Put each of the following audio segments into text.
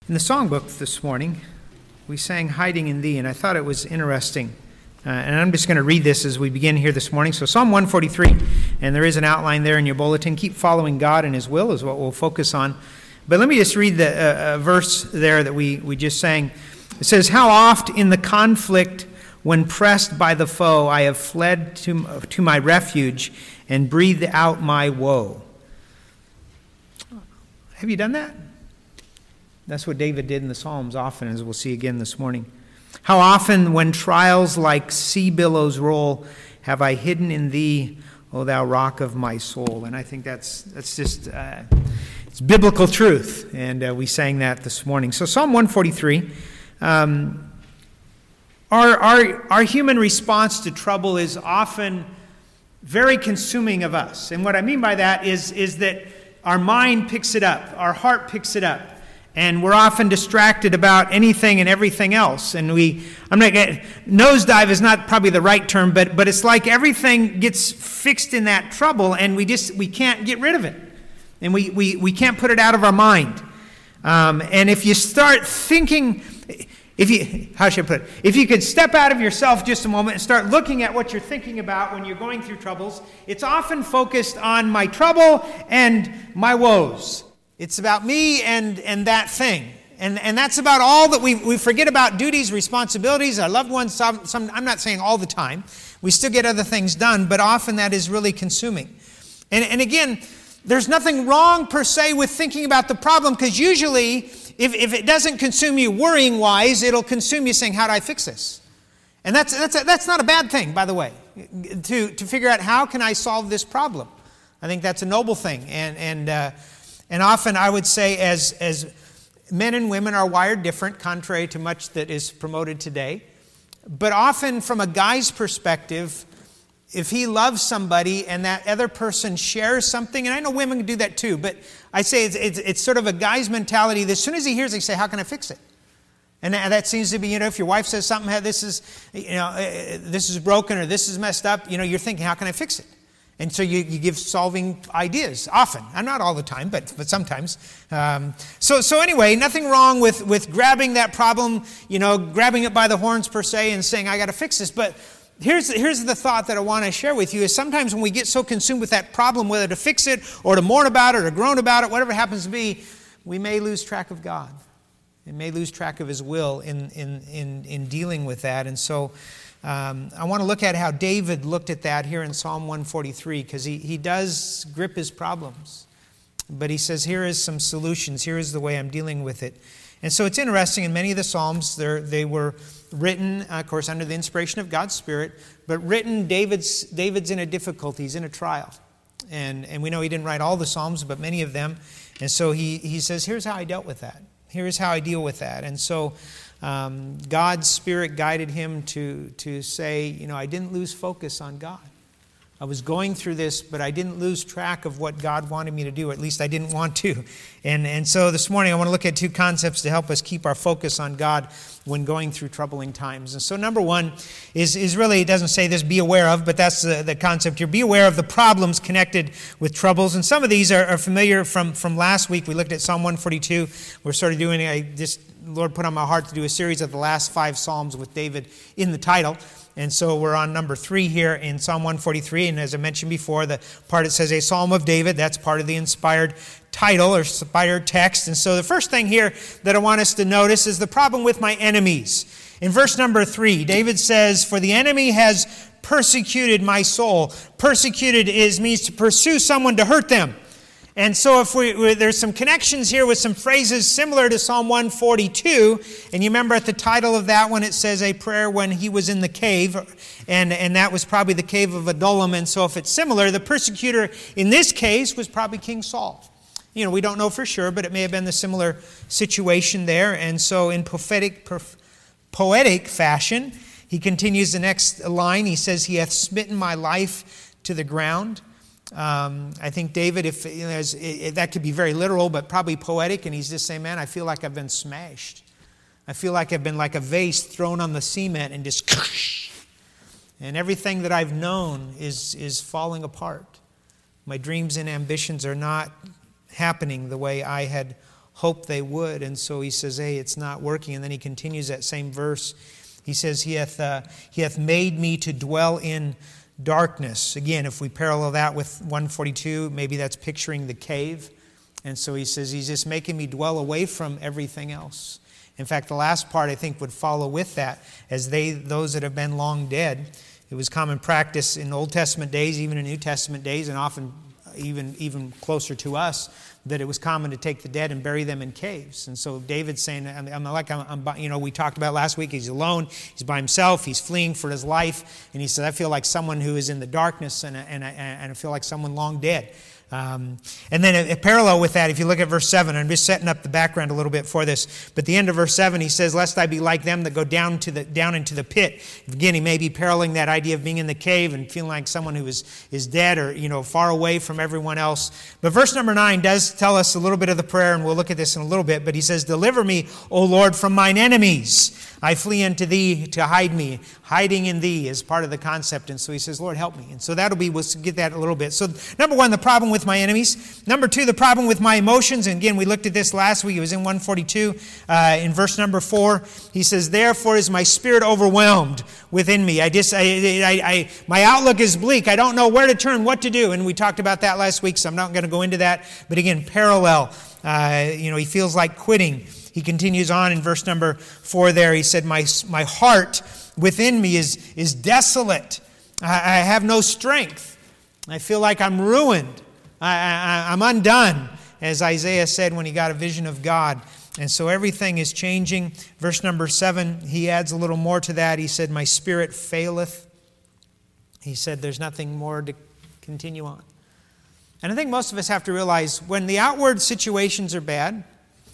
In the songbook this morning, we sang Hiding in Thee, and I thought it was interesting. And I'm just going to read this as we begin here this morning. So Psalm 143, and there is an outline there in your bulletin. Keep following God and His will is what we'll focus on. But let me just read the verse there that we just sang. It says, "How oft in the conflict when pressed by the foe I have fled to my refuge and breathed out my woe." Have you done that? That's what David did in the Psalms often, as we'll see again this morning. "How often when trials like sea billows roll, have I hidden in Thee, O Thou rock of my soul." And I think that's just it's biblical truth, and we sang that this morning. So Psalm 143, our human response to trouble is often very consuming of us. And what I mean by that is that our mind picks it up, our heart picks it up. And we're often distracted about anything and everything else. And nosedive is not probably the right term, but it's like everything gets fixed in that trouble, and we can't get rid of it. And we can't put it out of our mind. And if you start thinking, how should I put it? If you could step out of yourself just a moment and start looking at what you're thinking about when you're going through troubles, it's often focused on my trouble and my woes. It's about me and that thing. And that's about all that we forget about duties, responsibilities, our loved ones. I'm not saying all the time. We still get other things done, but often that is really consuming. And again, there's nothing wrong per se with thinking about the problem, because usually if it doesn't consume you worrying-wise, it'll consume you saying, how do I fix this? And that's not a bad thing, by the way, to figure out how can I solve this problem. I think that's a noble thing. And often I would say as men and women are wired different, contrary to much that is promoted today. But often from a guy's perspective, if he loves somebody and that other person shares something, and I know women can do that too, but I say it's sort of a guy's mentality that as soon as he hears it, he say, how can I fix it? And that seems to be, if your wife says something, hey, this is broken or this is messed up, you're thinking, how can I fix it? And so you give solving ideas, often. Not all the time, but sometimes. So anyway, nothing wrong with grabbing that problem, grabbing it by the horns per se and saying, I got to fix this. But here's the thought that I want to share with you is sometimes when we get so consumed with that problem, whether to fix it or to mourn about it or groan about it, whatever it happens to be, we may lose track of God. We may lose track of His will in dealing with that. And so I want to look at how David looked at that here in Psalm 143, because he does grip his problems. But he says, here is some solutions. Here is the way I'm dealing with it. And so it's interesting, in many of the Psalms, they were written, of course, under the inspiration of God's Spirit, but written, David's in a difficulty, he's in a trial. And we know he didn't write all the Psalms, but many of them. And so he says, here's how I dealt with that. Here's how I deal with that. And so God's Spirit guided him to say, I didn't lose focus on God. I was going through this, but I didn't lose track of what God wanted me to do. At least I didn't want to. And so this morning I want to look at two concepts to help us keep our focus on God when going through troubling times. And so number one is really, it doesn't say this, be aware of, but that's the concept here. Be aware of the problems connected with troubles. And some of these are familiar from last week. We looked at Psalm 142. We're sort of doing Lord put on my heart to do a series of the last 5 Psalms with David in the title. And so we're on number 3 here in Psalm 143. And as I mentioned before, the part that says a Psalm of David, that's part of the inspired title or inspired text. And so the first thing here that I want us to notice is the problem with my enemies. In verse number 3, David says, "For the enemy has persecuted my soul." Persecuted means to pursue someone to hurt them. And so if there's some connections here with some phrases similar to Psalm 142, and you remember at the title of that one it says a prayer when he was in the cave, and that was probably the cave of Adullam. And so if it's similar, the persecutor in this case was probably King Saul. We don't know for sure, but it may have been the similar situation there. And so in poetic fashion, he continues the next line. He says, "He hath smitten my life to the ground." I think David, that could be very literal, but probably poetic, and he's just saying, man, I feel like I've been smashed. I feel like I've been like a vase thrown on the cement and just, and everything that I've known is falling apart. My dreams and ambitions are not happening the way I had hoped they would. And so he says, hey, it's not working. And then he continues that same verse. He says, he hath made me to dwell in darkness. Again, if we parallel that with 142, maybe that's picturing the cave. And so he says, he's just making me dwell away from everything else. In fact, the last part, I think, would follow with that, as those that have been long dead. It was common practice in Old Testament days, even in New Testament days, and often even closer to us, that it was common to take the dead and bury them in caves. And so David's saying, we talked about last week, he's alone, he's by himself, he's fleeing for his life, and he said, I feel like someone who is in the darkness, and I feel like someone long dead. And then a parallel with that, if you look at verse 7, I'm just setting up the background a little bit for this, but the end of verse 7, he says, lest I be like them that go down into the pit. Again, he may be paralleling that idea of being in the cave and feeling like someone who is dead or far away from everyone else. But verse number 9 does tell us a little bit of the prayer, and we'll look at this in a little bit, but he says, deliver me, O Lord, from mine enemies. I flee unto thee to hide me. Hiding in thee is part of the concept. And so he says, Lord, help me. And so we'll get that a little bit. So number 1, the problem with my enemies. Number 2, the problem with my emotions. And again, we looked at this last week. It was in 142. In verse number 4, he says, therefore is my spirit overwhelmed within me. My outlook is bleak. I don't know where to turn, what to do. And we talked about that last week, so I'm not going to go into that. But again, parallel. He feels like quitting. He continues on in verse number 4 there. He said, my heart within me is desolate. I have no strength. I feel like I'm ruined. I'm undone, as Isaiah said when he got a vision of God. And so everything is changing. Verse number 7, he adds a little more to that. He said, my spirit faileth. He said, there's nothing more to continue on. And I think most of us have to realize when the outward situations are bad,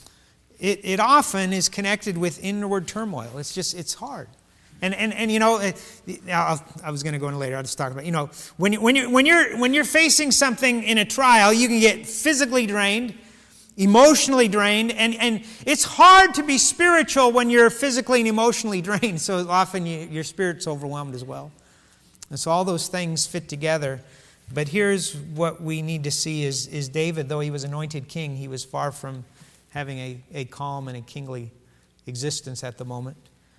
it often is connected with inward turmoil. It's hard. And I was going to go into later. I'll just talk about, when you're facing something in a trial, you can get physically drained, emotionally drained, and it's hard to be spiritual when you're physically and emotionally drained. So often your spirit's overwhelmed as well. And so all those things fit together. But here's what we need to see is David, though he was anointed king, he was far from having a calm and a kingly existence at the moment.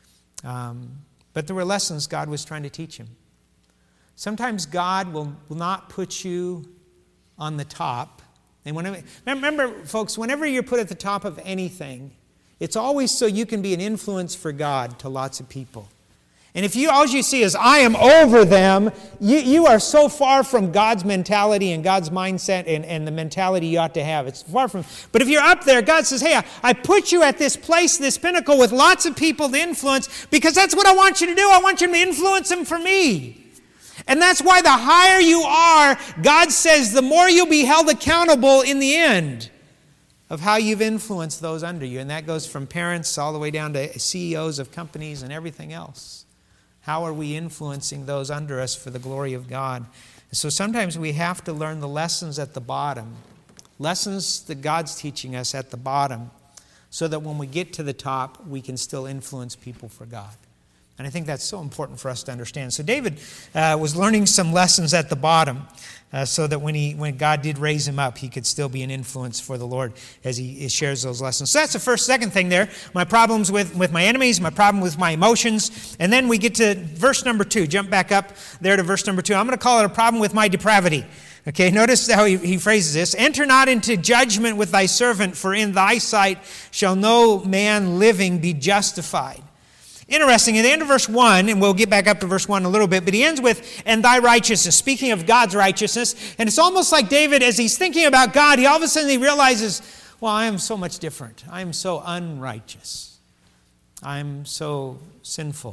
But there were lessons God was trying to teach him. Sometimes God will not put you on the top. And remember, folks, whenever you're put at the top of anything, it's always so you can be an influence for God to lots of people. And if all you see is, I am over them, you are so far from God's mentality and God's mindset and the mentality you ought to have. It's far from. But if you're up there, God says, hey, I put you at this place, this pinnacle with lots of people to influence because that's what I want you to do. I want you to influence them for me. And that's why the higher you are, God says, the more you'll be held accountable in the end of how you've influenced those under you. And that goes from parents all the way down to CEOs of companies and everything else. How are we influencing those under us for the glory of God? And so sometimes we have to learn the lessons at the bottom, lessons that God's teaching us at the bottom, so that when we get to the top, we can still influence people for God. And I think that's so important for us to understand. So David was learning some lessons at the bottom so that when God did raise him up, he could still be an influence for the Lord as he shares those lessons. So that's the second thing there. My problems with my enemies, my problem with my emotions. And then we get to verse number 2. Jump back up there to verse number 2. I'm going to call it a problem with my depravity. Okay, notice how he phrases this. Enter not into judgment with thy servant, for in thy sight shall no man living be justified. Interesting, at the end of verse 1, and we'll get back up to verse 1 in a little bit, but he ends with, and thy righteousness, speaking of God's righteousness. And it's almost like David, as he's thinking about God, all of a sudden he realizes, well, I am so much different. I am so unrighteous. I'm so sinful.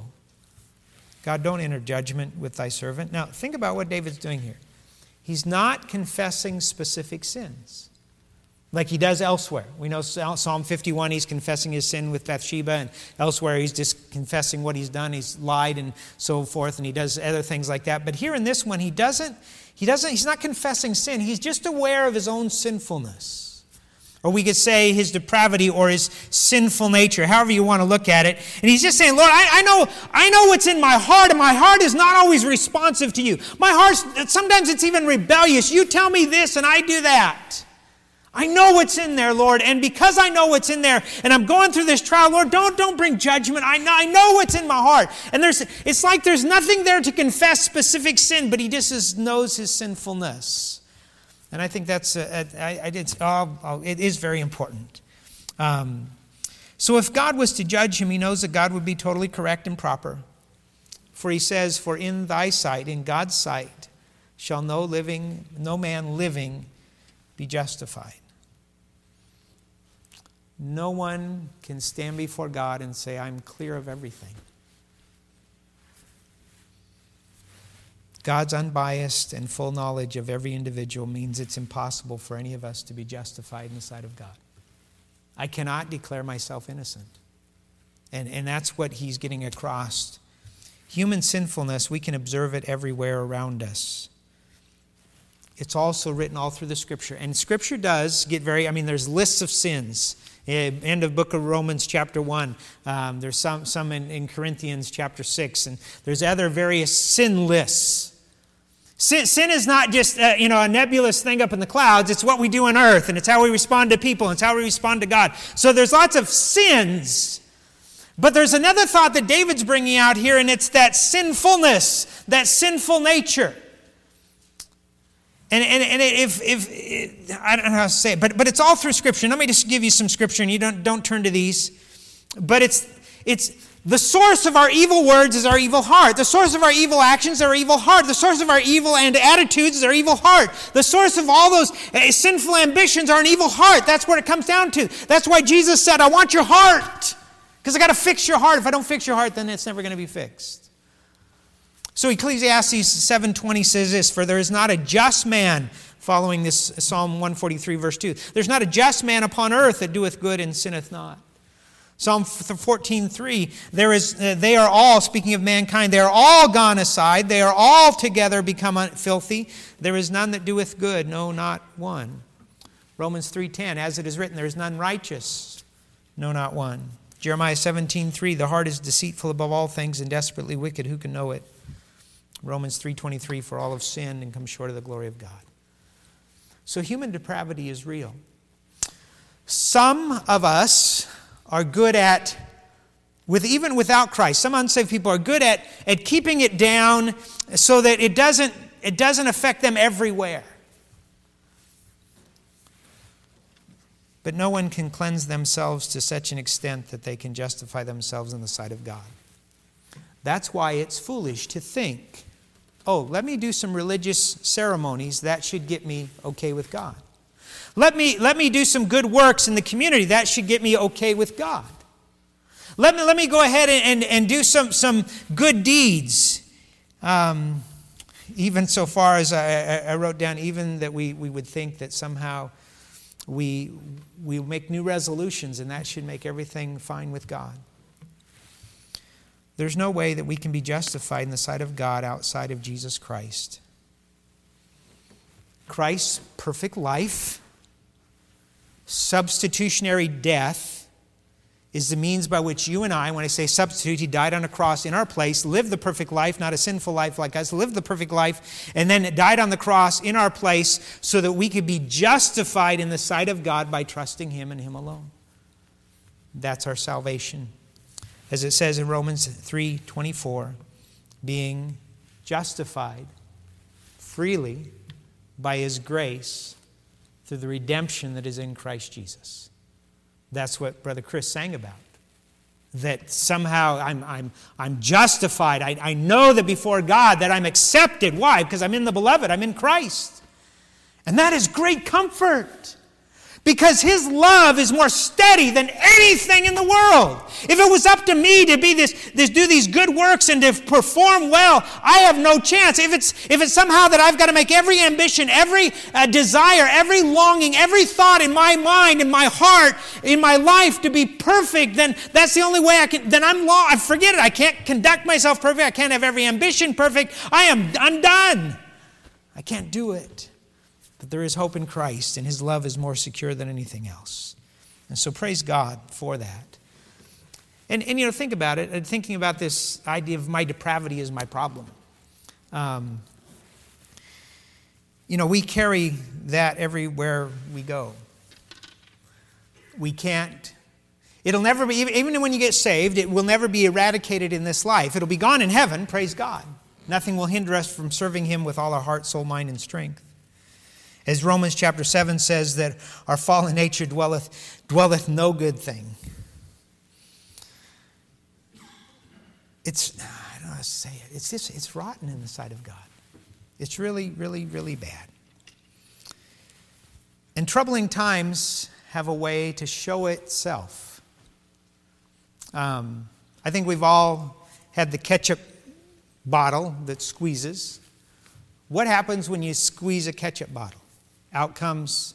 God, don't enter judgment with thy servant. Now, think about what David's doing here. He's not confessing specific sins like he does elsewhere. We know Psalm 51, he's confessing his sin with Bathsheba, and elsewhere he's just confessing what he's done. He's lied and so forth, and he does other things like that. But here in this one, he's not confessing sin. He's just aware of his own sinfulness. Or we could say his depravity or his sinful nature, however you want to look at it. And he's just saying, Lord, I know what's in my heart, and my heart is not always responsive to you. My heart, sometimes it's even rebellious. You tell me this, and I do that. I know what's in there, Lord, and because I know what's in there, and I'm going through this trial, Lord, don't bring judgment. I know what's in my heart. And it's like there's nothing there to confess specific sin, but he just knows his sinfulness. And I think that's it is very important. So if God was to judge him, he knows that God would be totally correct and proper. For he says, for in thy sight, in God's sight, shall no man living be justified. No one can stand before God and say, I'm clear of everything. God's unbiased and full knowledge of every individual means it's impossible for any of us to be justified in the sight of God. I cannot declare myself innocent. And that's what he's getting across. Human sinfulness, we can observe it everywhere around us. It's also written all through the Scripture. And Scripture does get there's lists of sins. End of book of Romans chapter 1. There's some in Corinthians chapter 6. And there's other various sin lists. Sin is not just a nebulous thing up in the clouds. It's what we do on earth. And it's how we respond to people. And it's how we respond to God. So there's lots of sins. But there's another thought that David's bringing out here. And it's that sinfulness. That sinful nature. And if I don't know how to say it, but it's all through Scripture. Let me just give you some Scripture, and you don't turn to these. But it's the source of our evil words is our evil heart. The source of our evil actions is our evil heart. The source of our evil and attitudes is our evil heart. The source of all those sinful ambitions are an evil heart. That's what it comes down to. That's why Jesus said, I want your heart, because I got to fix your heart. If I don't fix your heart, then it's never going to be fixed. So Ecclesiastes 7:20 says this, for there is not a just man, following this Psalm 143 verse 2, there's not a just man upon earth that doeth good and sinneth not. Psalm 14:3, they are all, speaking of mankind, they are all gone aside, they are all together become filthy, there is none that doeth good, no, not one. Romans 3:10, as it is written, there is none righteous, no, not one. Jeremiah 17:3, the heart is deceitful above all things and desperately wicked, who can know it? Romans 3:23, for all have sinned and come short of the glory of God. So human depravity is real. Some of us are good at, even without Christ, some unsaved people are good at keeping it down so that it doesn't affect them everywhere. But no one can cleanse themselves to such an extent that they can justify themselves in the sight of God. That's why it's foolish to think, let me do some religious ceremonies. That should get me okay with God. Let me do some good works in the community. That should get me okay with God. Let me go ahead and do some good deeds. Even so far as I wrote down, even that we would think that somehow we make new resolutions and that should make everything fine with God. There's no way that we can be justified in the sight of God outside of Jesus Christ. Christ's perfect life, substitutionary death, is the means by which you and I, when I say substitute, he died on a cross in our place, lived the perfect life, not a sinful life like us, lived the perfect life, and then died on the cross in our place so that we could be justified in the sight of God by trusting him and him alone. That's our salvation. As it says in Romans 3:24, being justified freely by his grace through the redemption that is in Christ Jesus. That's what Brother Chris sang about. That somehow I'm justified. I know that before God that I'm accepted. Why? Because I'm in the beloved. I'm in Christ. And that is great comfort. Because his love is more steady than anything in the world. If it was up to me to be do these good works and to perform well, I have no chance. If it's somehow that I've got to make every ambition, every desire, every longing, every thought in my mind, in my heart, in my life to be perfect, then that's the only way I can. Then I forget it. I can't conduct myself perfect. I can't have every ambition perfect. I'm done. I can't do it. But there is hope in Christ, and his love is more secure than anything else. And so praise God for that. And think about it, thinking about this idea of my depravity is my problem. We carry that everywhere we go. We can't. It'll never be, even when you get saved, it will never be eradicated in this life. It'll be gone in heaven, praise God. Nothing will hinder us from serving Him with all our heart, soul, mind, and strength. As Romans chapter 7 says that our fallen nature dwelleth no good thing. I don't know how to say it. It's rotten in the sight of God. It's really, really, really bad. And troubling times have a way to show itself. I think we've all had the ketchup bottle that squeezes. What happens when you squeeze a ketchup bottle? Out comes...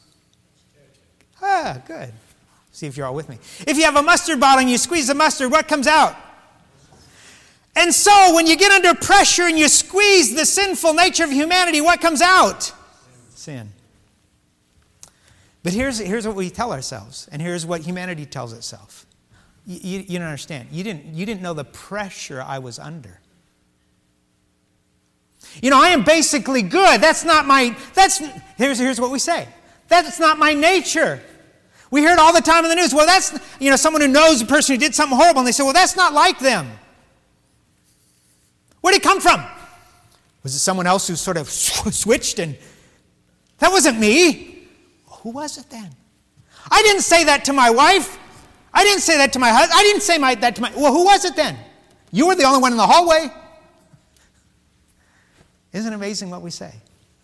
good. See if you're all with me. If you have a mustard bottle and you squeeze the mustard, what comes out? And so when you get under pressure and you squeeze the sinful nature of humanity, what comes out? Sin. But here's what we tell ourselves, and here's what humanity tells itself. You don't understand. You didn't know the pressure I was under. I am basically good. Here's what we say. That's not my nature. We hear it all the time in the news. Well, that's, someone who knows a person who did something horrible, and they say, well, that's not like them. Where did it come from? Was it someone else who sort of switched and that wasn't me? Who was it then? I didn't say that to my wife. I didn't say that to my husband. I didn't say that to my... Well, who was it then? You were the only one in the hallway. Isn't it amazing what we say?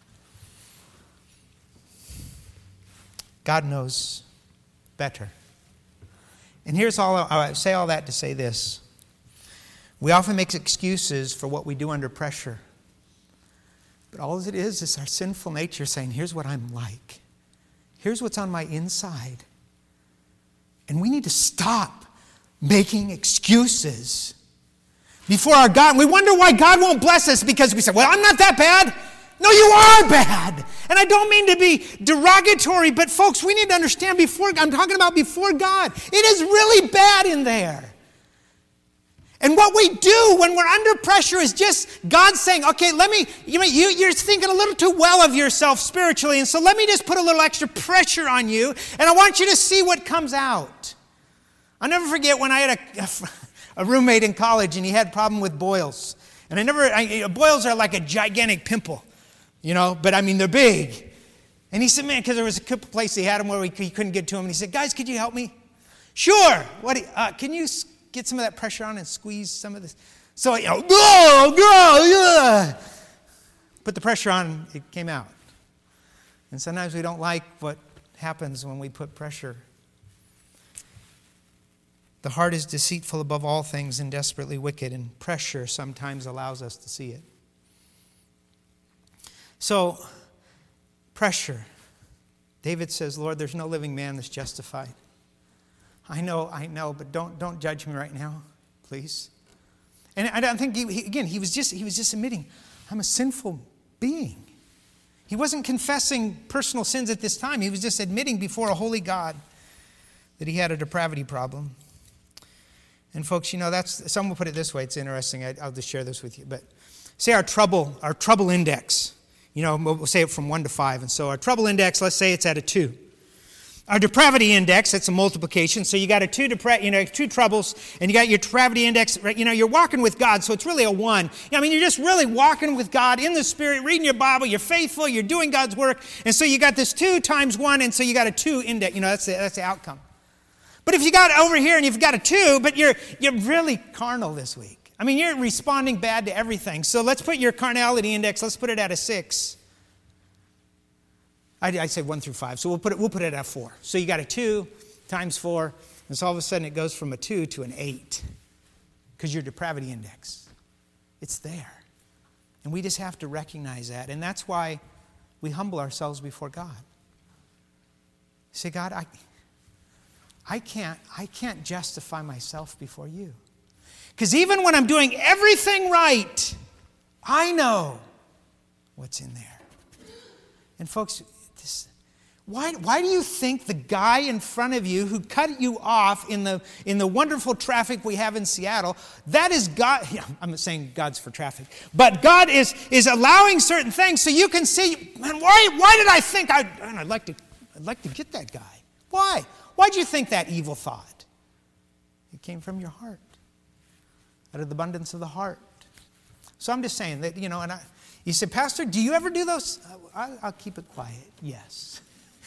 God knows better. And I say all that to say this. We often make excuses for what we do under pressure. But all it is our sinful nature saying, here's what I'm like. Here's what's on my inside. And we need to stop making excuses before our God. And we wonder why God won't bless us because we say, well, I'm not that bad. No, you are bad. And I don't mean to be derogatory, but folks, we need to understand I'm talking about before God. It is really bad in there. And what we do when we're under pressure is just God saying, okay, you're thinking a little too well of yourself spiritually, and so let me just put a little extra pressure on you, and I want you to see what comes out. I'll never forget when I had a roommate in college, and he had a problem with boils. And boils are like a gigantic pimple, but they're big. And he said, man, because there was a place he had him where he couldn't get to him, and he said, guys, could you help me? Sure. Can you get some of that pressure on and squeeze some of this? So, put the pressure on, it came out. And sometimes we don't like what happens when we put pressure. The heart is deceitful above all things and desperately wicked, and pressure sometimes allows us to see it. So, pressure. David says, Lord, there's no living man that's justified. I know, but don't judge me right now, please. And I don't think he was just admitting, I'm a sinful being. He wasn't confessing personal sins at this time. He was just admitting before a holy God that he had a depravity problem. And folks, some will put it this way. It's interesting. I'll just share this with you. But say our trouble index. We'll say it from 1 to 5. And so our trouble index, let's say it's at a 2. Our depravity index, that's a multiplication. So you got two troubles, and you got your depravity index. You're walking with God, so it's really a 1. You're just really walking with God in the Spirit, reading your Bible. You're faithful. You're doing God's work, and so you got this 2 times 1, and so you got a 2 index. That's the outcome. But if you got over here and you've got a 2, but you're really carnal this week. You're responding bad to everything. So let's put your carnality index. Let's put it at a 6. I said 1 through 5, so we'll put it at 4. So you got a 2 times 4, and so all of a sudden it goes from a 2 to an 8 because your depravity index, it's there. And we just have to recognize that, and that's why we humble ourselves before God. Say, God, I can't justify myself before you. Because even when I'm doing everything right, I know what's in there. And folks, why do you think the guy in front of you who cut you off in the wonderful traffic we have in Seattle, that is God? Yeah, I'm not saying God's for traffic, but God is allowing certain things so you can see, man, why did I think I'd like to get that guy? Why? Why'd you think that evil thought? It came from your heart. Out of the abundance of the heart. So I'm just saying that, and you said, Pastor, do you ever do those? I'll keep it quiet. Yes.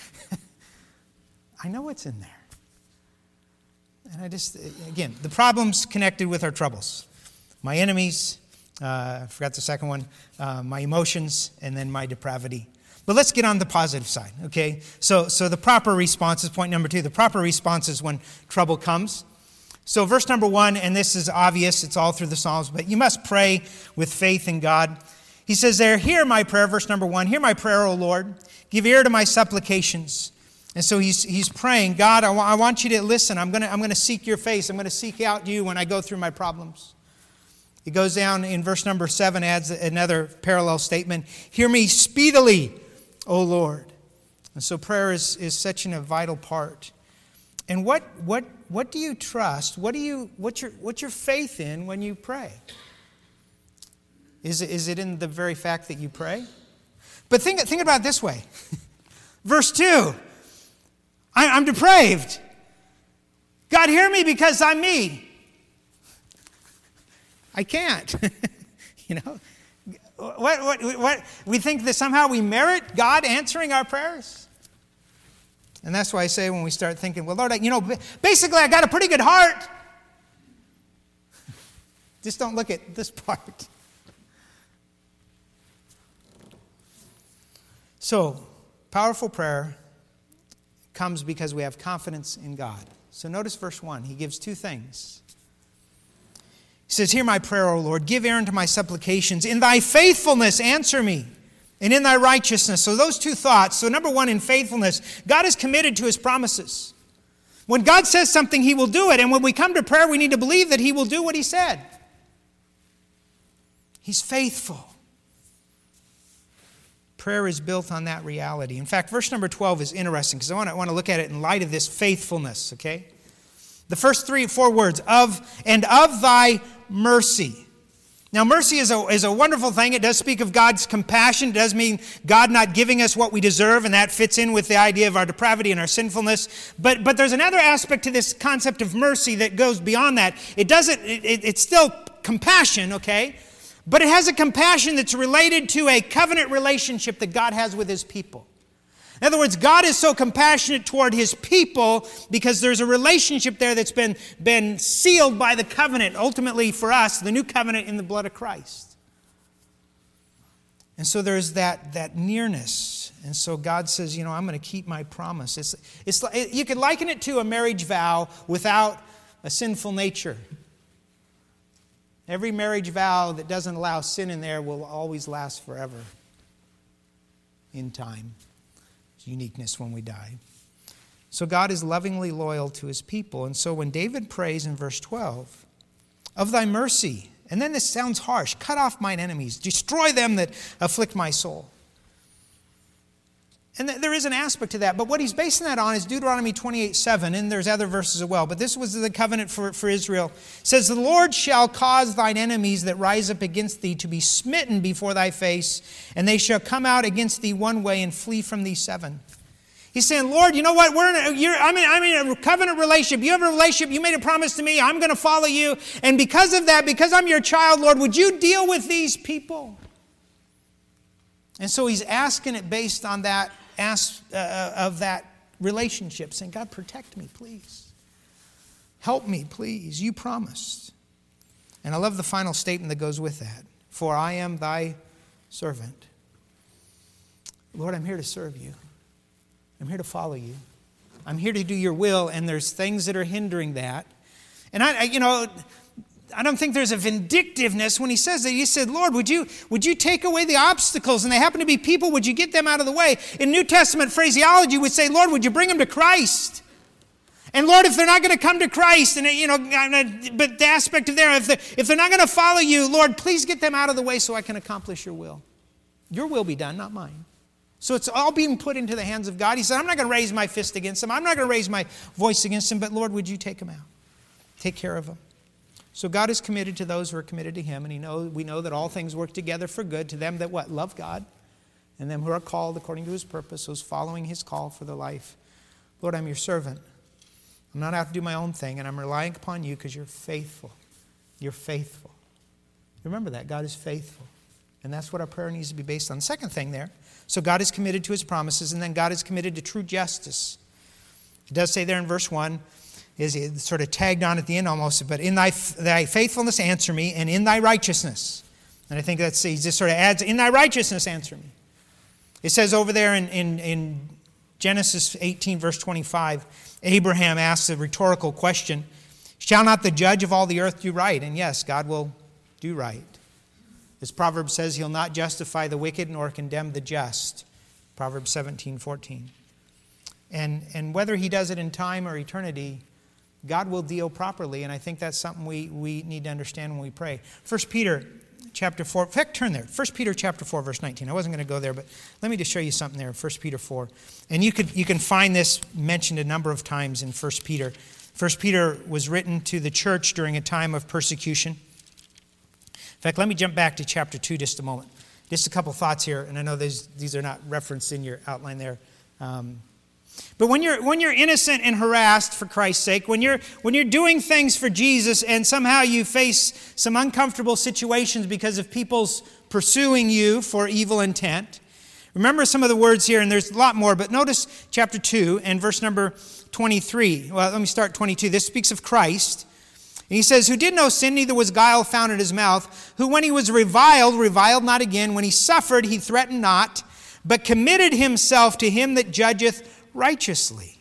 I know what's in there. And again, the problems connected with our troubles. My enemies, I forgot the second one, my emotions, and then my depravity. But let's get on the positive side, okay? So the proper response is point number 2. The proper response is when trouble comes. So verse number 1, and this is obvious, it's all through the Psalms, but you must pray with faith in God. He says there, hear my prayer, verse number 1, hear my prayer, O Lord. Give ear to my supplications. And so he's praying, God, I want you to listen. I'm going to seek your face. I'm going to seek out you when I go through my problems. He goes down in verse number 7, adds another parallel statement. Hear me speedily, O Lord. And so prayer is such a vital part. And what do you trust? What's your faith in when you pray? Is it in the very fact that you pray? But think about it this way. Verse 2. I'm depraved. God, hear me because I'm me. I can't. What? We think that somehow we merit God answering our prayers? And that's why I say when we start thinking, well, Lord, basically I got a pretty good heart. Just don't look at this part. So, powerful prayer comes because we have confidence in God. So notice verse 1. He gives 2 things. He says, hear my prayer, O Lord. Give ear unto my supplications. In thy faithfulness answer me. And in thy righteousness. So those 2 thoughts. So number 1, in faithfulness, God is committed to his promises. When God says something, he will do it. And when we come to prayer, we need to believe that he will do what he said. He's faithful. Prayer is built on that reality. In fact, verse number 12 is interesting because I want to look at it in light of this faithfulness, okay? The first 4 words, of thy mercy. Now, mercy is a wonderful thing. It does speak of God's compassion. It does mean God not giving us what we deserve, and that fits in with the idea of our depravity and our sinfulness. But there's another aspect to this concept of mercy that goes beyond that. It's still compassion, okay? But it has a compassion that's related to a covenant relationship that God has with his people. In other words, God is so compassionate toward his people because there's a relationship there that's been sealed by the covenant, ultimately for us, the new covenant in the blood of Christ. And so there's that nearness. And so God says, I'm going to keep my promise. You could liken it to a marriage vow without a sinful nature. Every marriage vow that doesn't allow sin in there will always last forever in time. It's uniqueness when we die. So God is lovingly loyal to his people. And so when David prays in verse 12, of thy mercy, and then this sounds harsh, cut off mine enemies, destroy them that afflict my soul. And there is an aspect to that, but what he's basing that on is Deuteronomy 28:7, and there's other verses as well, but this was the covenant for Israel. It says, the Lord shall cause thine enemies that rise up against thee to be smitten before thy face, and they shall come out against thee one way and flee from thee 7. He's saying, Lord, you know what? I'm in a covenant relationship. You have a relationship. You made a promise to me. I'm going to follow you. And because of that, because I'm your child, Lord, would you deal with these people? And so he's asking it based on that of that relationship, saying, God, protect me, please. Help me, please. You promised. And I love the final statement that goes with that. For I am thy servant. Lord, I'm here to serve you. I'm here to follow you. I'm here to do your will, and there's things that are hindering that. And I don't think there's a vindictiveness when he says that. He said, Lord, would you take away the obstacles? And they happen to be people, would you get them out of the way? In New Testament phraseology, would say, Lord, would you bring them to Christ? And Lord, if they're not going to come to Christ, but the aspect of there, if they're not going to follow you, Lord, please get them out of the way so I can accomplish your will. Your will be done, not mine. So it's all being put into the hands of God. He said, I'm not going to raise my fist against them. I'm not going to raise my voice against them, but Lord, would you take them out? Take care of them. So God is committed to those who are committed to him, and we know that all things work together for good to them that what? Love God, and them who are called according to his purpose, those following his call for their life. Lord, I'm your servant. I'm not out to do my own thing, and I'm relying upon you because you're faithful. You're faithful. Remember that. God is faithful. And that's what our prayer needs to be based on. The second thing there, so God is committed to his promises, and then God is committed to true justice. It does say there in verse 1, is sort of tagged on at the end almost, but in thy faithfulness answer me, and in thy righteousness. And I think he just sort of adds, in thy righteousness answer me. It says over there in Genesis 18, verse 25, Abraham asks a rhetorical question, shall not the judge of all the earth do right? And yes, God will do right. As Proverbs says, he'll not justify the wicked nor condemn the just. Proverbs 17:14. And whether he does it in time or eternity, God will deal properly, and I think that's something we need to understand when we pray. 1 Peter chapter 4, in fact, turn there. 1 Peter chapter 4, verse 19. I wasn't going to go there, but let me just show you something there in 1 Peter 4. And you can find this mentioned a number of times in 1 Peter. 1 Peter was written to the church during a time of persecution. In fact, let me jump back to chapter 2 just a moment. Just a couple thoughts here, and I know these are not referenced in your outline there. But when you're innocent and harassed for Christ's sake, when you're doing things for Jesus and somehow you face some uncomfortable situations because of people's pursuing you for evil intent, remember some of the words here, and there's a lot more, but notice chapter 2 and verse number 23. Well, let me start 22. This speaks of Christ. And he says, who did no sin, neither was guile found in his mouth, who when he was reviled not again. When he suffered, he threatened not, but committed himself to him that judgeth righteously.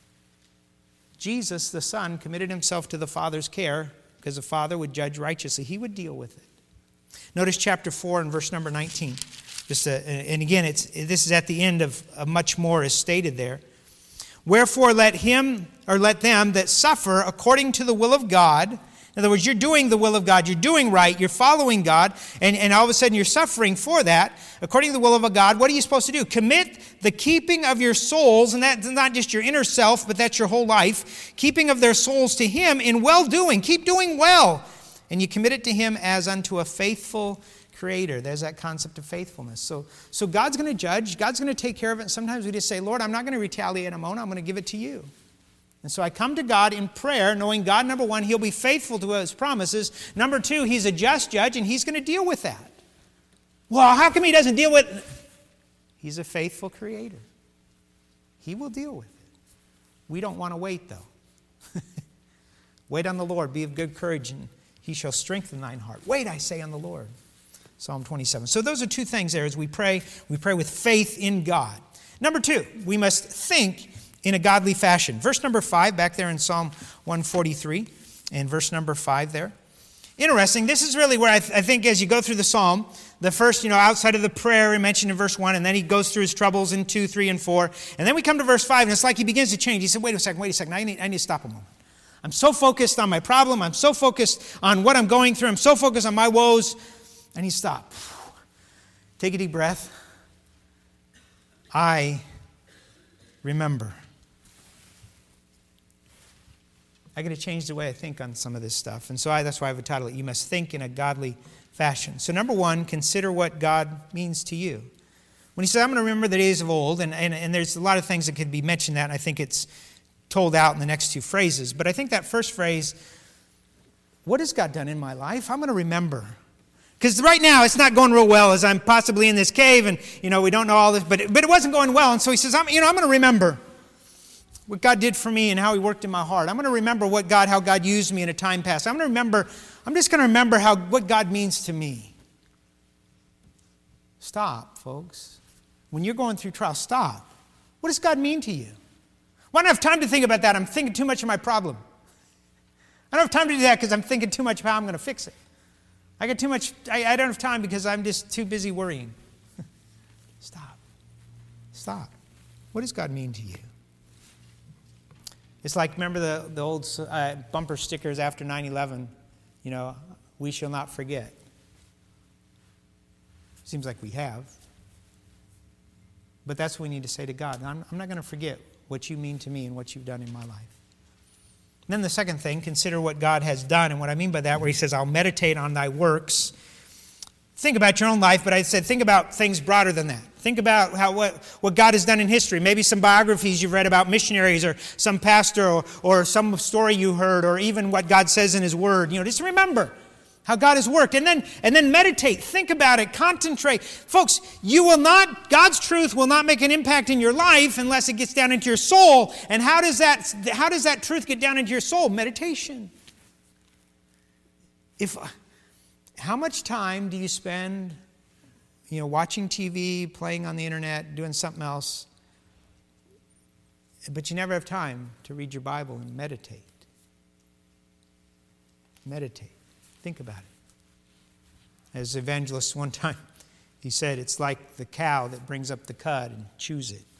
Jesus, the Son, committed himself to the Father's care because the Father would judge righteously. He would deal with it. Notice chapter 4 and verse number 19. And again, this is at the end of much more is stated there. Wherefore let them that suffer according to the will of God. In other words, you're doing the will of God. You're doing right. You're following God. And all of a sudden you're suffering for that. According to the will of a God, what are you supposed to do? Commit the keeping of your souls, and that's not just your inner self, but that's your whole life. Keeping of their souls to him in well-doing. Keep doing well. And you commit it to him as unto a faithful creator. There's that concept of faithfulness. So God's going to judge. God's going to take care of it. And sometimes we just say, Lord, I'm not going to retaliate I'm going to give it to you. And so I come to God in prayer, knowing God, number one, he'll be faithful to his promises. Number two, he's a just judge, and he's going to deal with that. Well, how come he doesn't deal with it? He's a faithful creator. He will deal with it. We don't want to wait, though. Wait on the Lord. Be of good courage, and he shall strengthen thine heart. Wait, I say, on the Lord. Psalm 27. So those are two things there as we pray. We pray with faith in God. Number two, we must think in a godly fashion. Verse number 5, back there in Psalm 143, and verse number 5 there. Interesting, this is really where I think as you go through the Psalm, the first, outside of the prayer mentioned in verse 1, and then he goes through his troubles in 2, 3, and 4, and then we come to verse 5, and it's like he begins to change. He said, wait a second, I need to stop a moment. I'm so focused on my problem, I'm so focused on what I'm going through, I'm so focused on my woes, I need to stop. Take a deep breath. I remember. I got to change the way I think on some of this stuff. And so that's why I have titled it, You Must Think in a Godly Fashion. So number one, consider what God means to you. When he says, I'm going to remember the days of old, and there's a lot of things that could be mentioned that, and I think it's told out in the next two phrases. But I think that first phrase, what has God done in my life? I'm going to remember. Because right now it's not going real well as I'm possibly in this cave, and we don't know all this, but it wasn't going well. And so he says, I'm going to remember what God did for me and how he worked in my heart. I'm going to remember how God used me in a time past. I'm just going to remember what God means to me. Stop, folks. When you're going through trial, stop. What does God mean to you? Well, I don't have time to think about that. I'm thinking too much of my problem. I don't have time to do that because I'm thinking too much of how I'm going to fix it. I don't have time because I'm just too busy worrying. Stop. What does God mean to you? It's like, remember the old bumper stickers after 9/11, we shall not forget. Seems like we have. But that's what we need to say to God. I'm not going to forget what you mean to me and what you've done in my life. And then the second thing, consider what God has done. And what I mean by that, where he says, I'll meditate on thy works. Think about your own life, but I said think about things broader than that. Think about what God has done in history. Maybe some biographies you've read about missionaries or some pastor or some story you heard or even what God says in His Word. Just remember how God has worked. And then meditate. Think about it. Concentrate. Folks, God's truth will not make an impact in your life unless it gets down into your soul. And how does that truth get down into your soul? Meditation. How much time do you spend watching TV, playing on the internet, doing something else, but you never have time to read your Bible and meditate? Meditate. Think about it. As evangelist one time, he said, it's like the cow that brings up the cud and chews it.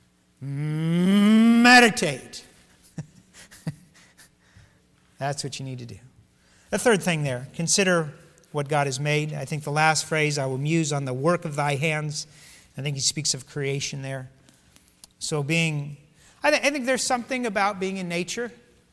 Meditate. That's what you need to do. The third thing there, consider what God has made. I think the last phrase, I will muse on the work of thy hands. I think he speaks of creation there. So I think there's something about being in nature.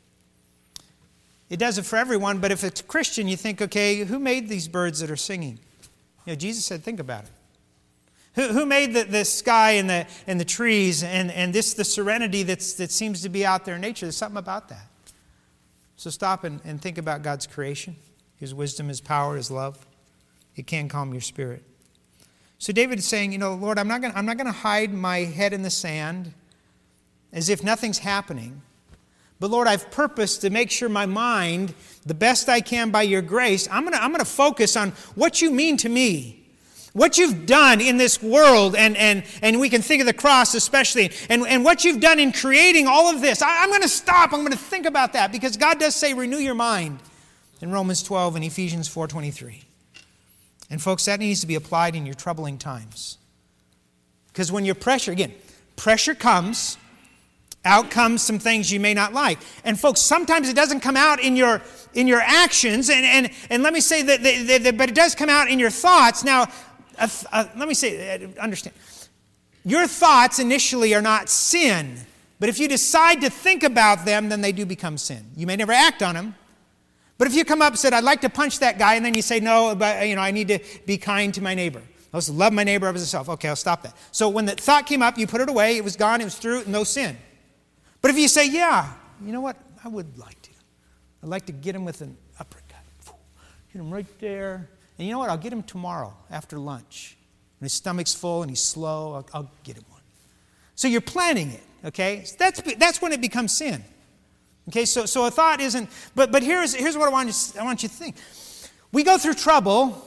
It does it for everyone, but if it's a Christian, you think, okay, who made these birds that are singing? Jesus said, think about it. Who made the sky and the trees and the serenity that seems to be out there in nature? There's something about that. So stop and think about God's creation. His wisdom, His power, His love. It can calm your spirit. So David is saying, Lord, I'm not going to hide my head in the sand as if nothing's happening. But Lord, I've purposed to make sure my mind, the best I can by your grace, I'm going to focus on what you mean to me. What you've done in this world, and we can think of the cross especially, and what you've done in creating all of this. I'm going to stop. I'm going to think about that because God does say, renew your mind. In Romans 12 and Ephesians 4:23. And folks, that needs to be applied in your troubling times. Because when pressure comes, out comes some things you may not like. And folks, sometimes it doesn't come out in your actions, and let me say that, but it does come out in your thoughts. Now, let me say, understand, your thoughts initially are not sin, but if you decide to think about them, then they do become sin. You may never act on them. But if you come up and said, I'd like to punch that guy, and then you say, no, but I need to be kind to my neighbor. I was to love my neighbor as myself. Okay, I'll stop that. So when the thought came up, you put it away, it was gone, it was through, no sin. But if you say, yeah, you know what, I would like to. I'd like to get him with an uppercut. Get him right there. And you know what, I'll get him tomorrow after lunch. When his stomach's full and he's slow, I'll get him one. So you're planning it, okay? So that's when it becomes sin. Okay, so a thought isn't, but here's what I want you to think. We go through trouble,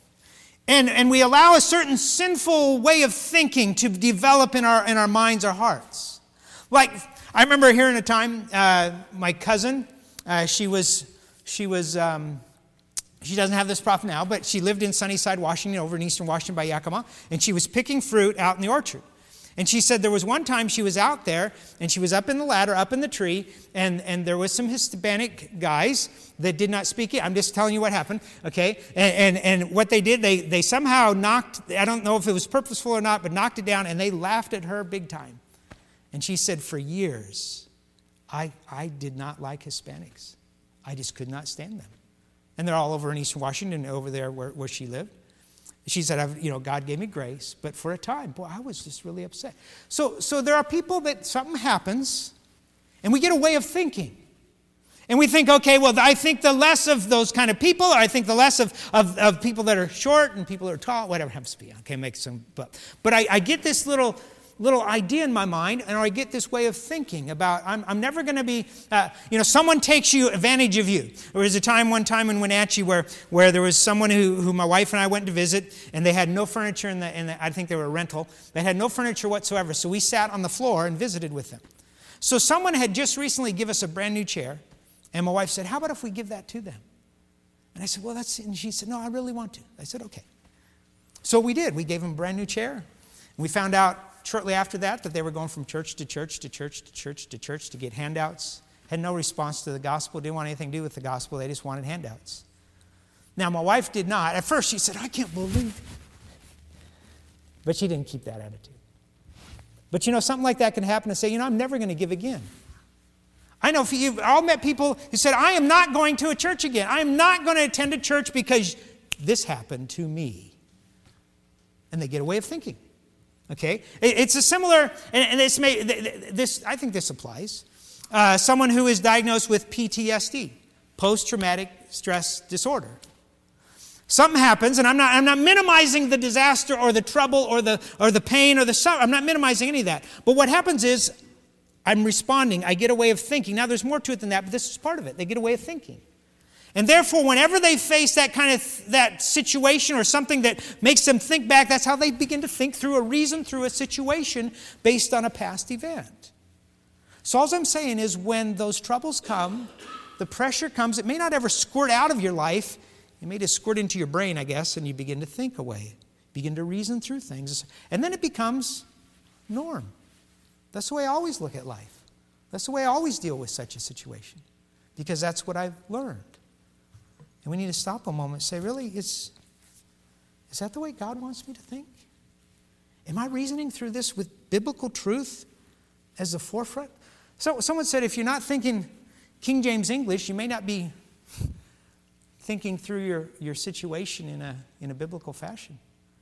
and we allow a certain sinful way of thinking to develop in our minds or hearts. Like, I remember hearing a time, my cousin, she doesn't have this problem now, but she lived in Sunnyside, Washington, over in eastern Washington by Yakima, and she was picking fruit out in the orchard. And she said there was one time she was out there, and she was up in the ladder, up in the tree, and there was some Hispanic guys that did not speak it. I'm just telling you what happened, okay? And what they did, they somehow knocked, I don't know if it was purposeful or not, but knocked it down, and they laughed at her big time. And she said, for years, I did not like Hispanics. I just could not stand them. And they're all over in eastern Washington, over there where she lived. She said, God gave me grace, but for a time, boy, I was just really upset. So there are people that something happens, and we get a way of thinking. And we think, okay, well, I think the less of those kind of people, or I think the less of people that are short and people that are tall, whatever it happens to be. Okay, make some, but I get this little idea in my mind, and I get this way of thinking about, I'm never going to be, someone takes advantage of you. There was one time in Wenatchee where there was someone who my wife and I went to visit, and they had no furniture in the I think they were a rental. They had no furniture whatsoever, so we sat on the floor and visited with them. So someone had just recently given us a brand new chair, and my wife said, how about if we give that to them? And I said, well, and she said, no, I really want to. I said, okay. So we did. We gave them a brand new chair, and we found out shortly after that they were going from church to church to church to church to church to get handouts. Had no response to the gospel, didn't want anything to do with the gospel, they just wanted handouts. Now my wife did not. At first she said, I can't believe it. But she didn't keep that attitude. But something like that can happen and say, I'm never going to give again. I know you've all met people who said, I am not going to a church again. I am not going to attend a church because this happened to me. And they get a way of thinking. Okay? It's a similar, and this I think this applies. Someone who is diagnosed with PTSD, post-traumatic stress disorder. Something happens, and I'm not minimizing the disaster or the trouble or the pain or the suffering. I'm not minimizing any of that. But what happens is I'm responding. I get a way of thinking. Now, there's more to it than that, but this is part of it. They get a way of thinking. And therefore, whenever they face that situation or something that makes them think back, that's how they begin to think through a situation based on a past event. So all I'm saying is when those troubles come, the pressure comes, it may not ever squirt out of your life. It may just squirt into your brain, I guess, and you begin to think away, begin to reason through things. And then it becomes norm. That's the way I always look at life. That's the way I always deal with such a situation, because that's what I've learned. And we need to stop a moment and say, really, is that the way God wants me to think? Am I reasoning through this with biblical truth as the forefront? So someone said, if you're not thinking King James English, you may not be thinking through your situation in a biblical fashion.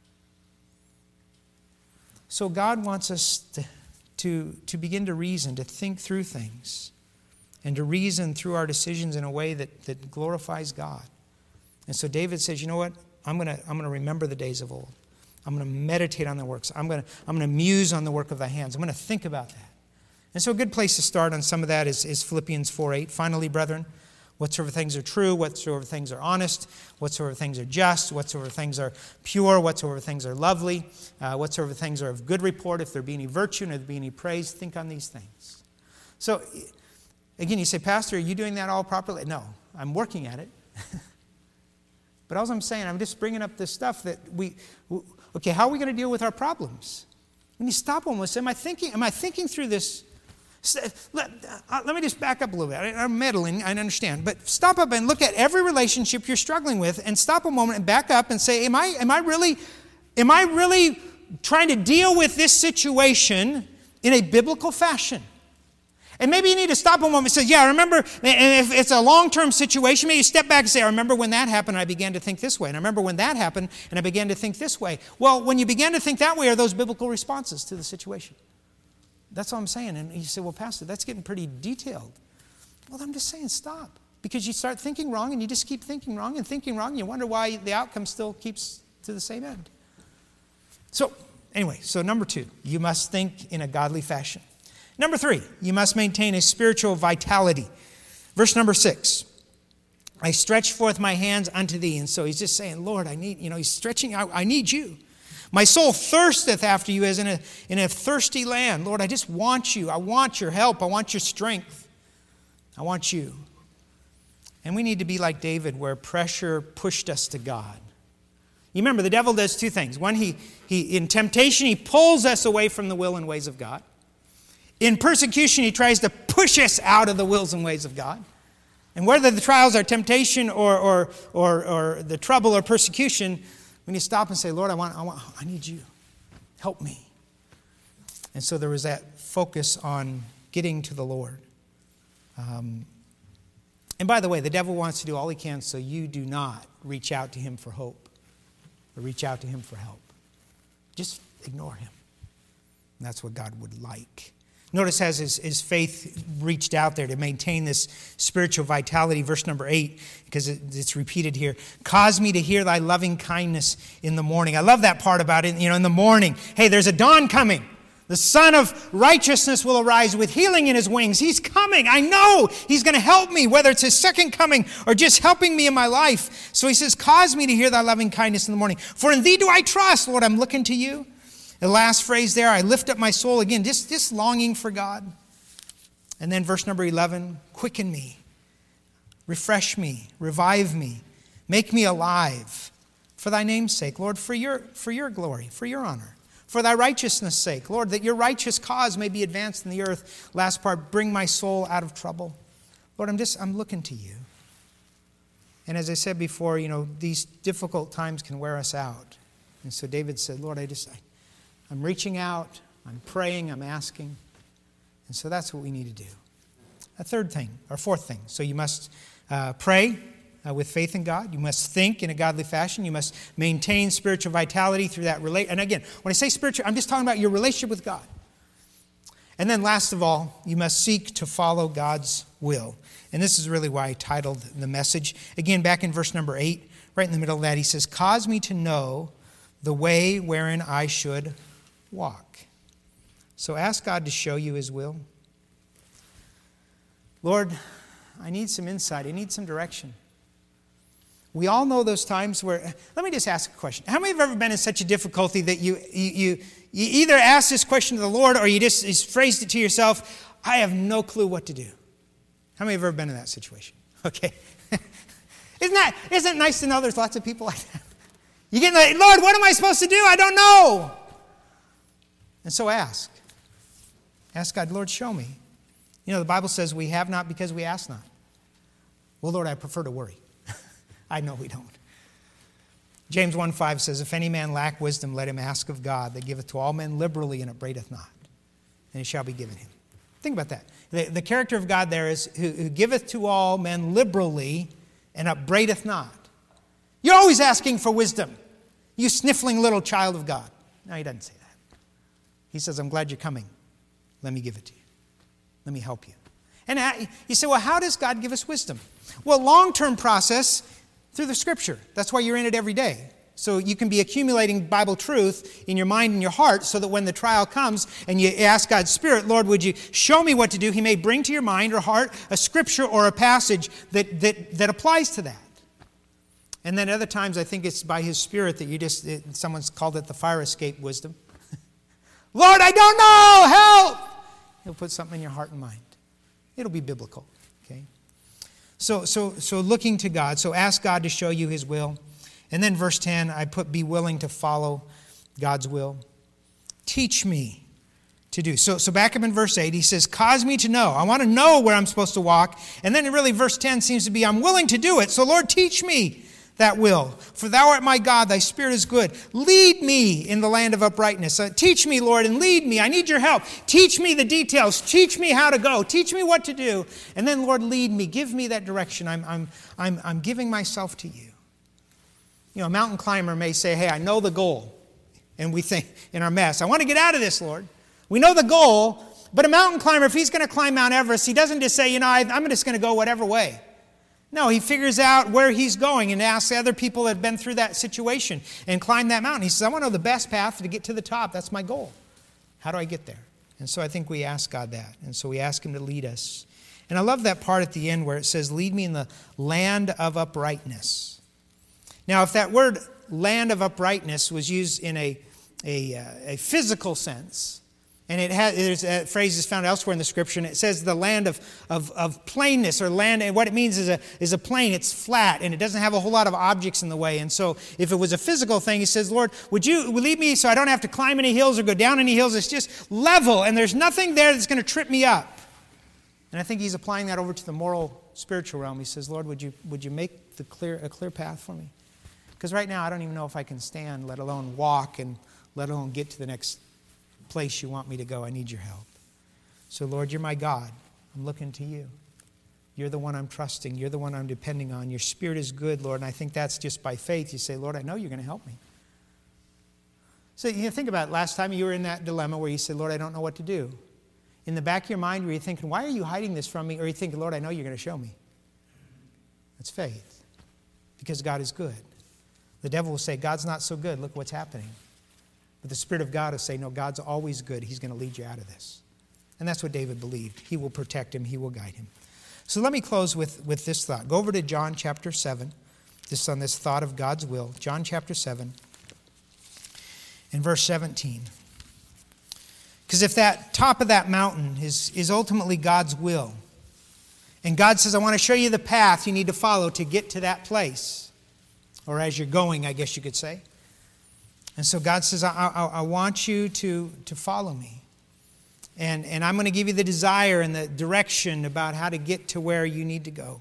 So God wants us to begin to reason, to think through things, and to reason through our decisions in a way that glorifies God. And so David says, you know what? I'm going to remember the days of old. I'm going to meditate on the works. I'm going to muse on the work of thy hands. I'm going to think about that. And so a good place to start on some of that is Philippians 4:8. Finally, brethren, whatsoever things are true, whatsoever things are honest, whatsoever things are just, whatsoever things are pure, whatsoever things are lovely, whatsoever things are of good report, if there be any virtue and if there be any praise, think on these things. So, again, you say, Pastor, are you doing that all properly? No, I'm working at it. But all I'm saying, I'm just bringing up this stuff that okay, how are we going to deal with our problems? When you stop almost, am I thinking through this? Let me just back up a little bit. I'm meddling, I understand. But stop up and look at every relationship you're struggling with and stop a moment and back up and say, am I really trying to deal with this situation in a biblical fashion? And maybe you need to stop a moment and say, yeah, I remember, and if it's a long-term situation, maybe you step back and say, I remember when that happened, I began to think this way. And I remember when that happened, and I began to think this way. Well, when you begin to think that way, are those biblical responses to the situation? That's all I'm saying. And you say, well, Pastor, that's getting pretty detailed. Well, I'm just saying stop. Because you start thinking wrong, and you just keep thinking wrong, and you wonder why the outcome still keeps to the same end. So, anyway, number 2, you must think in a godly fashion. Number 3, you must maintain a spiritual vitality. Verse number 6, I stretch forth my hands unto thee. And so he's just saying, Lord, he's stretching out, I need you. My soul thirsteth after you as in a thirsty land. Lord, I just want you. I want your help. I want your strength. I want you. And we need to be like David, where pressure pushed us to God. You remember, the devil does 2 things. One, he in temptation, he pulls us away from the will and ways of God. In persecution, he tries to push us out of the wills and ways of God. And whether the trials are temptation or the trouble or persecution, when you stop and say, Lord, I need you. Help me. And so there was that focus on getting to the Lord. And by the way, the devil wants to do all he can so you do not reach out to him for hope or reach out to him for help. Just ignore him. And that's what God would like. Notice as his faith reached out there to maintain this spiritual vitality, verse number 8, because it's repeated here. Cause me to hear thy loving kindness in the morning. I love that part about it, in the morning. Hey, there's a dawn coming. The Son of Righteousness will arise with healing in his wings. He's coming. I know he's going to help me, whether it's his second coming or just helping me in my life. So he says, cause me to hear thy loving kindness in the morning. For in thee do I trust. Lord, I'm looking to you. The last phrase there, I lift up my soul. Again, just longing for God. And then verse number 11, quicken me, refresh me, revive me, make me alive for thy name's sake, Lord, for your glory, for your honor, for thy righteousness' sake, Lord, that your righteous cause may be advanced in the earth. Last part, bring my soul out of trouble. Lord, I'm looking to you. And as I said before, these difficult times can wear us out. And so David said, Lord, I'm reaching out, I'm praying, I'm asking. And so that's what we need to do. A fourth thing. So you must pray with faith in God. You must think in a godly fashion. You must maintain spiritual vitality through that relate. And again, when I say spiritual, I'm just talking about your relationship with God. And then last of all, you must seek to follow God's will. And this is really why I titled the message. Again, back in verse number 8, right in the middle of that, he says, cause me to know the way wherein I should walk. So ask God to show you his will. Lord, I need some insight. I need some direction. We all know those times where, let me just ask a question. How many have ever been in such a difficulty that you either ask this question to the Lord or you just phrased it to yourself, I have no clue what to do? How many have ever been in that situation? Okay. Isn't it nice to know there's lots of people like that? You get like, Lord, what am I supposed to do? I don't know. And so ask. Ask God, Lord, show me. You know, the Bible says we have not because we ask not. Well, Lord, I prefer to worry. I know we don't. James 1:5 says, if any man lack wisdom, let him ask of God, that giveth to all men liberally and upbraideth not, and it shall be given him. Think about that. The character of God there is who giveth to all men liberally and upbraideth not. You're always asking for wisdom, you sniffling little child of God. No, he doesn't say that. He says, I'm glad you're coming. Let me give it to you. Let me help you. And you say, well, how does God give us wisdom? Well, long-term process through the Scripture. That's why you're in it every day. So you can be accumulating Bible truth in your mind and your heart so that when the trial comes and you ask God's Spirit, Lord, would you show me what to do? He may bring to your mind or heart a scripture or a passage that applies to that. And then other times I think it's by His Spirit that someone's called it the fire escape wisdom. Lord, I don't know, help! He'll put something in your heart and mind. It'll be biblical, okay? So looking to God. So ask God to show you His will. And then verse 10, I put be willing to follow God's will. Teach me to do. So back up in verse 8, he says, cause me to know. I want to know where I'm supposed to walk. And then really verse 10 seems to be, I'm willing to do it. So Lord, teach me that will. For thou art my God, thy Spirit is good. Lead me in the land of uprightness. Teach me, Lord, and lead me. I need your help. Teach me the details. Teach me how to go. Teach me what to do. And then, Lord, lead me. Give me that direction. I'm giving myself to you. You know, a mountain climber may say, hey, I know the goal. And we think in our mess, I want to get out of this, Lord. We know the goal, but a mountain climber, if he's going to climb Mount Everest, he doesn't just say, I'm just going to go whatever way. No, he figures out where he's going and asks other people that have been through that situation and climbed that mountain. He says, I want to know the best path to get to the top. That's my goal. How do I get there? And so I think we ask God that. And so we ask Him to lead us. And I love that part at the end where it says, lead me in the land of uprightness. Now, if that word land of uprightness was used in a physical sense, and there's a phrase that's found elsewhere in the Scripture, and it says the land of plainness, or land, and what it means is a plain. It's flat, and it doesn't have a whole lot of objects in the way. And so if it was a physical thing, he says, Lord, would you lead me so I don't have to climb any hills or go down any hills? It's just level, and there's nothing there that's going to trip me up. And I think he's applying that over to the moral, spiritual realm. He says, Lord, would you make a clear path for me? Because right now I don't even know if I can stand, let alone walk, and let alone get to the next place you want me to go. I need your help. So, Lord, you're my God. I'm looking to you. You're the one I'm trusting. You're the one I'm depending on. Your Spirit is good, Lord, and I think that's just by faith. You say, Lord, I know you're going to help me. So you think about it. Last time you were in that dilemma where you said, Lord, I don't know what to do. In the back of your mind, were you thinking, why are you hiding this from me? Or are you thinking, Lord, I know you're going to show me. That's faith. Because God is good. The devil will say, God's not so good. Look what's happening. But the Spirit of God will say, no, God's always good. He's going to lead you out of this. And that's what David believed. He will protect him. He will guide him. So let me close with this thought. Go over to John chapter 7, just on this thought of God's will. John chapter 7 and verse 17. Because if that top of that mountain is ultimately God's will, and God says, I want to show you the path you need to follow to get to that place, or as you're going, I guess you could say. And so God says, I want you to follow me. And I'm going to give you the desire and the direction about how to get to where you need to go.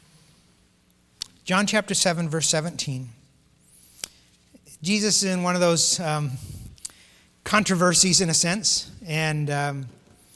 John chapter 7, verse 17. Jesus is in one of those controversies in a sense. And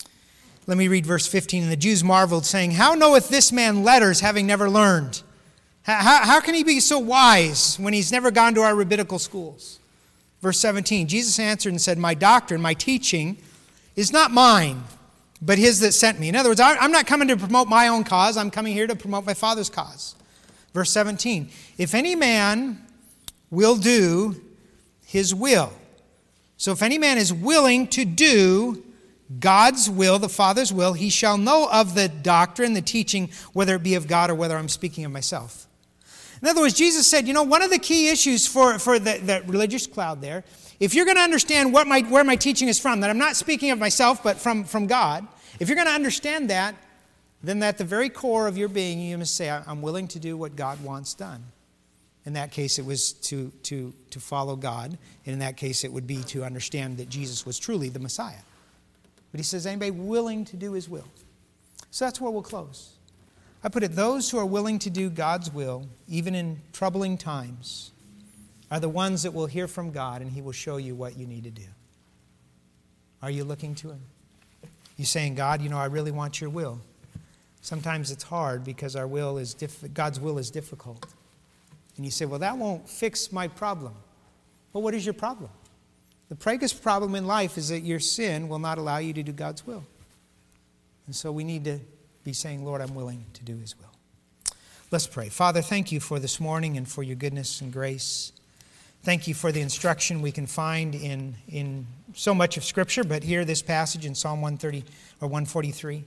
let me read verse 15. And the Jews marveled, saying, how knoweth this man letters, having never learned? How can he be so wise when he's never gone to our rabbinical schools? Verse 17, Jesus answered and said, my doctrine, my teaching is not mine, but his that sent me. In other words, I'm not coming to promote my own cause. I'm coming here to promote my Father's cause. Verse 17, if any man will do his will. So if any man is willing to do God's will, the Father's will, he shall know of the doctrine, the teaching, whether it be of God or whether I'm speaking of myself. In other words, Jesus said, one of the key issues for the religious crowd there, if you're going to understand where my teaching is from, that I'm not speaking of myself, but from God, if you're going to understand that, then at the very core of your being, you must say, I'm willing to do what God wants done. In that case, it was to follow God. And in that case, it would be to understand that Jesus was truly the Messiah. But he says, anybody willing to do his will? So that's where we'll close. I put it, those who are willing to do God's will, even in troubling times, are the ones that will hear from God and he will show you what you need to do. Are you looking to him? You're saying, God, I really want your will. Sometimes it's hard because God's will is difficult. And you say, well, that won't fix my problem. Well, what is your problem? The biggest problem in life is that your sin will not allow you to do God's will. And so we need to be saying, Lord, I'm willing to do his will. Let's pray. Father, thank you for this morning and for your goodness and grace. Thank you for the instruction we can find in so much of Scripture, but here this passage in Psalm 143.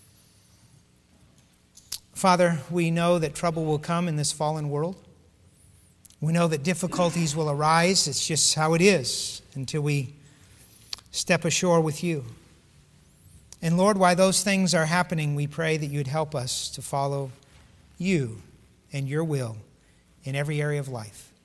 Father, we know that trouble will come in this fallen world. We know that difficulties will arise. It's just how it is until we step ashore with you. And Lord, while those things are happening, we pray that you'd help us to follow you and your will in every area of life.